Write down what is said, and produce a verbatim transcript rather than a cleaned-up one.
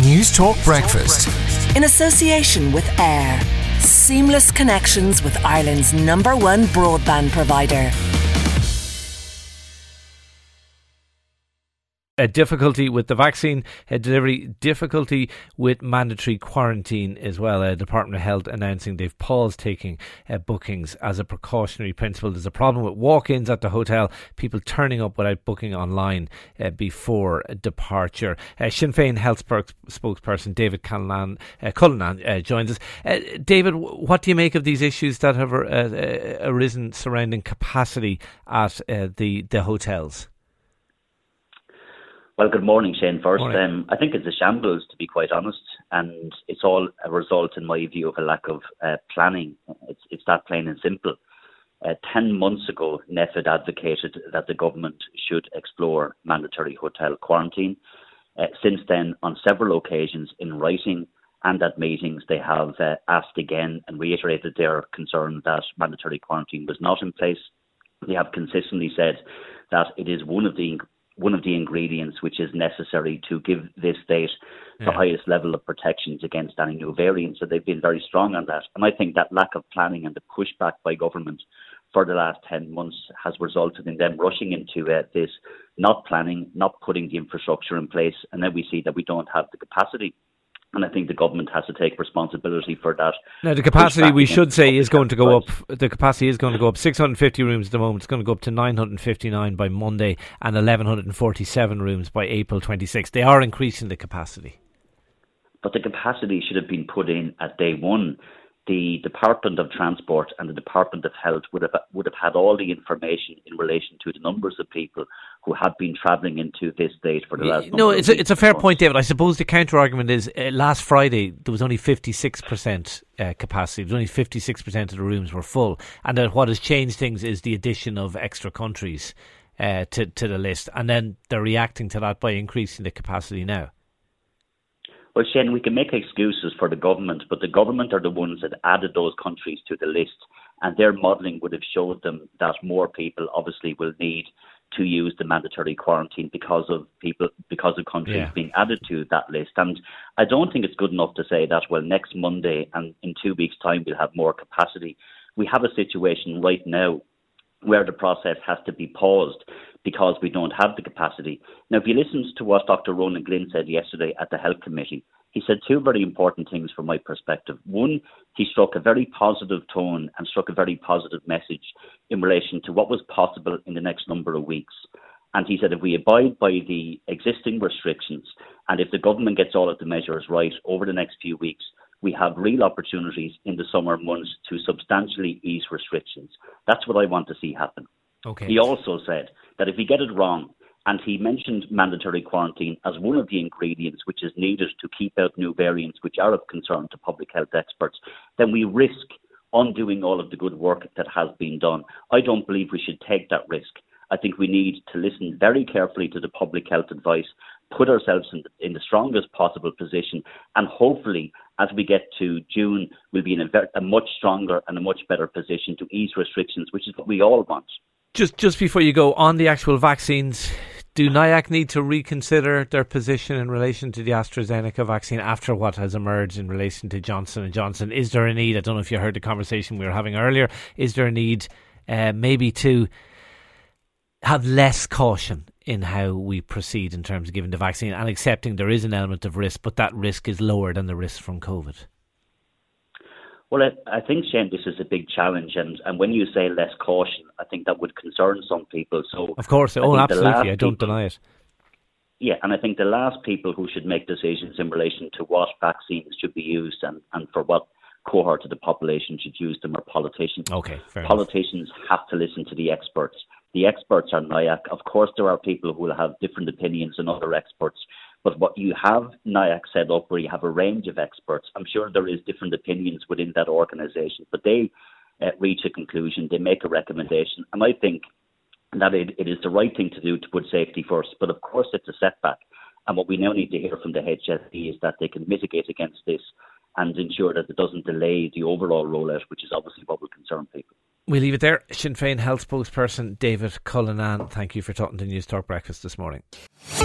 News Talk Breakfast. In association with Air. Seamless connections with Ireland's number one broadband provider. A difficulty with the vaccine uh, delivery, difficulty with mandatory quarantine as well. Uh, Department of Health announcing they've paused taking uh, bookings as a precautionary principle. There's a problem with walk-ins at the hotel, people turning up without booking online uh, before departure. Uh, Sinn Féin Health spokesperson David Cullinan, uh, Cullinan uh, joins us. Uh, David, what do you make of these issues that have uh, uh, arisen surrounding capacity at uh, the, the hotels? Well, good morning, Shane. First, Morning. Um, I think it's a shambles, to be quite honest, and it's all a result, in my view, of a lack of uh, planning. It's, it's that plain and simple. Uh, ten months ago, N E F had advocated that the government should explore mandatory hotel quarantine. Uh, since then, on several occasions in writing and at meetings, they have uh, asked again and reiterated their concern that mandatory quarantine was not in place. They have consistently said that it is one of the one of the ingredients which is necessary to give this state yeah. the highest level of protections against any new variant. So they've been very strong on that. And I think that lack of planning and the pushback by government for the last ten months has resulted in them rushing into uh, this, not planning, not putting the infrastructure in place. And then we see that we don't have the capacity. And I think the government has to take responsibility for that. Now, the capacity, we should say, is going to go up. The capacity is going to go up. six hundred fifty rooms at the moment. It's going to go up to nine hundred fifty-nine by Monday and one thousand one hundred forty-seven rooms by April twenty-sixth. They are increasing the capacity. But the capacity should have been put in at day one. The Department of Transport and the Department of Health would have would have had all the information in relation to the numbers of people who have been travelling into this state for the last. No, it's a, it's a fair point, David. I suppose the counter argument is uh, last Friday there was only fifty-six percent uh, capacity. There was only fifty-six percent of the rooms were full, and that what has changed things is the addition of extra countries uh, to to the list, and then they're reacting to that by increasing the capacity now. Well, Shane, we can make excuses for the government, but the government are the ones that added those countries to the list, and their modelling would have showed them that more people obviously will need to use the mandatory quarantine because of people, because of countries yeah. being added to that list. And I don't think it's good enough to say that, well, next Monday and in two weeks' time we'll have more capacity. We have a situation right now where the process has to be paused because we don't have the capacity. Now, if you listen to what Doctor Ronan Glynn said yesterday at the Health Committee, he said two very important things from my perspective. One, he struck a very positive tone and struck a very positive message in relation to what was possible in the next number of weeks. And he said if we abide by the existing restrictions and if the government gets all of the measures right over the next few weeks, we have real opportunities in the summer months to substantially ease restrictions. That's what I want to see happen. Okay. He also said that if we get it wrong, and he mentioned mandatory quarantine as one of the ingredients which is needed to keep out new variants which are of concern to public health experts, then we risk undoing all of the good work that has been done. I don't believe we should take that risk. I think we need to listen very carefully to the public health advice, put ourselves in the, in the strongest possible position, and hopefully as we get to June, we'll be in a, very, a much stronger and a much better position to ease restrictions, which is what we all want. Just just before you go, on the actual vaccines, do N I A C need to reconsider their position in relation to the AstraZeneca vaccine after what has emerged in relation to Johnson and Johnson? Is there a need, I don't know if you heard the conversation we were having earlier, is there a need uh, maybe to have less caution in how we proceed in terms of giving the vaccine and accepting there is an element of risk, but that risk is lower than the risk from COVID? Well, I, I think, Shane, this is a big challenge, and, and when you say less caution, I think that would concern some people. So, of course, oh, absolutely, I don't people, deny it. Yeah, and I think the last people who should make decisions in relation to what vaccines should be used and, and for what cohort of the population should use them are politicians. Okay, fair Politicians enough. have to listen to the experts. The experts are N I A C. Of course, there are people who will have different opinions than other experts. But what you have N I A C set up where you have a range of experts, I'm sure there is different opinions within that organisation, but they uh, reach a conclusion, they make a recommendation, and I think that it, it is the right thing to do to put safety first. But of course it's a setback, and what we now need to hear from the H S E is that they can mitigate against this and ensure that it doesn't delay the overall rollout, which is obviously what will concern people. We leave it there. Sinn Féin Health spokesperson David Cullinan, thank you for talking to News Talk Breakfast this morning.